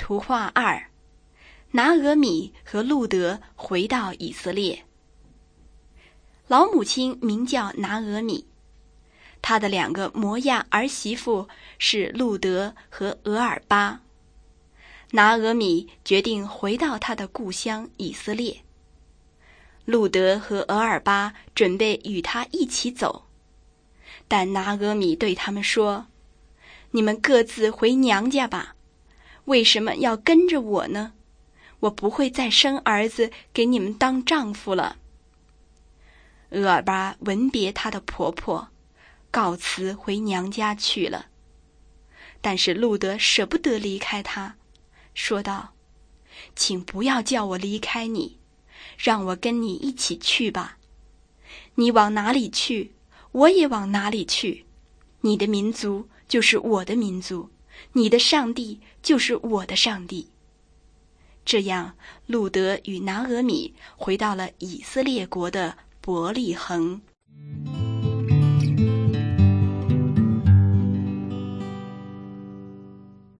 图画2，拿俄米和路德回到以色列。老母亲名叫拿俄米，她的2个摩亚儿媳妇是路德和俄尔巴。拿俄米决定回到她的故乡以色列。路德和俄尔巴准备与她一起走，但拿俄米对他们说：“你们各自回娘家吧，为什么要跟着我呢？我不会再生儿子给你们当丈夫了。”俄尔巴吻别她的婆婆，告辞回娘家去了。但是路德舍不得离开她，说道：“请不要叫我离开你，让我跟你一起去吧。你往哪里去，我也往哪里去。你的民族就是我的民族，你的上帝就是我的上帝。”这样，路德与拿俄米回到了以色列国的伯利恒。